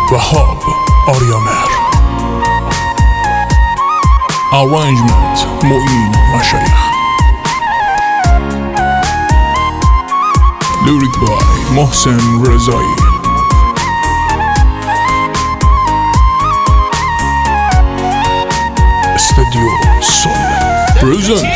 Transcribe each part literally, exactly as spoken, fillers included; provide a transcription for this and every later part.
وهاب آریامهر. Arrangement معین مشایخ. Lyric by محسن رضایی. استودیو سول پرزنت.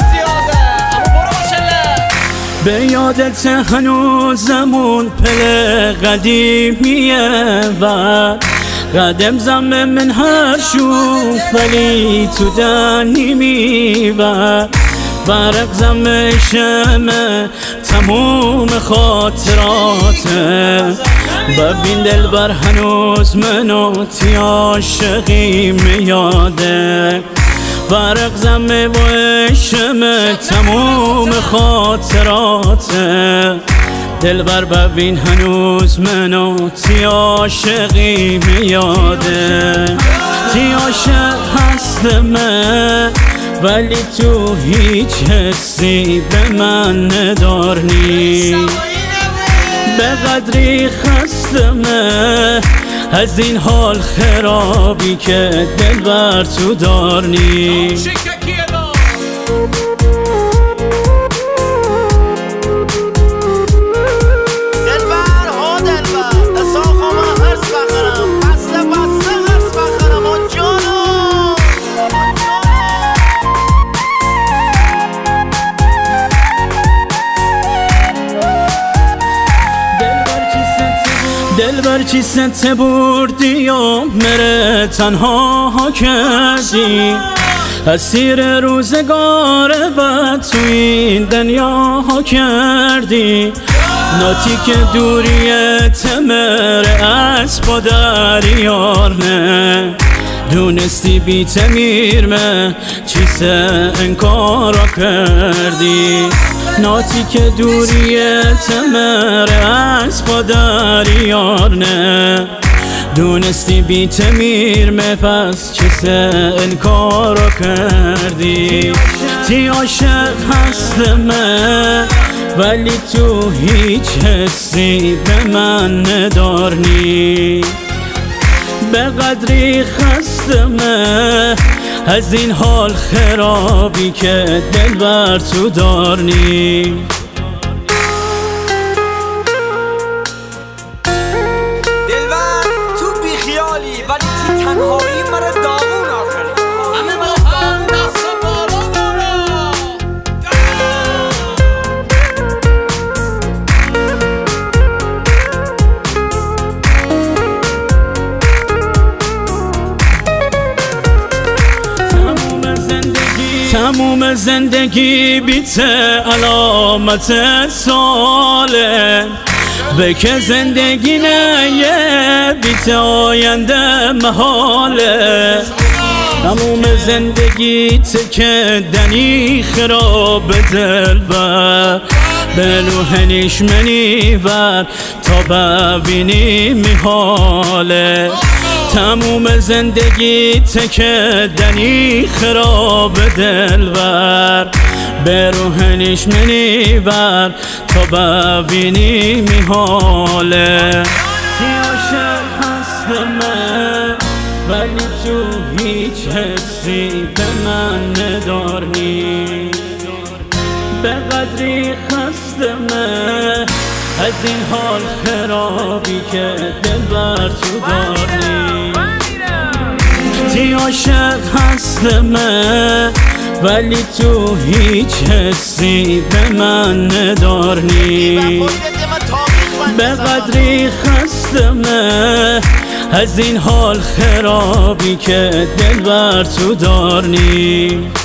به یادت هنوزمون پل قدیمیه و قدم زم من هر شوف ولی تو دنی میبر برق زم شمه تموم خاطراته. ببین دل بر هنوز منو تی عاشقی میاده برق زمه و شمه تموم خاطراته. دل بر ببین هنوز منو تی عاشقی میاده. تی عاشق هستمه ولی تو هیچ حسی به من ندارنی. به قدری خستمه از این حال خرابی که دل بر تو دارنی. دل بر چی ست بردی و مره تنها ها کردی. اسیر روزگار بد تو این دنیا ها کردی. ناتی که دوریت مره از با دریار نه دونستی بی تمیر مه چیسه انکارا کردی. ناتی که دوریت مره از با دریار نه دونستی بی تمیر مه پس چیسه انکارا کردی. تی عاشق هستمه ولی تو هیچ حسی به من ندارنی. به قدری خستمه از این حال خرابی که دل بر تو دارنی. دلبر تو بیخیالی ولی تی تنهایی مرا داغون آخری. همه با هم دست و بالا تموم زندگی بیت علامت ساله به که زندگی نه بیت آینده محاله. تموم زندگی که دنی خراب دل بر بلوهنیش منی بر تا ببینی میحاله. تموم زندگی که دنی خراب دل بر به روحنیش منی بر تا ببینی میحاله. تی عاشق هستمه ولی تو هیچ حسی به من ندارنی. به قدری خستمه از این حال خرابی که دل بر تو دارنی. تی عاشق هستمه ولی تو هیچ حسی به من ندارنی. به قدری خستمه از این حال خرابی که دل بر تو دارنی.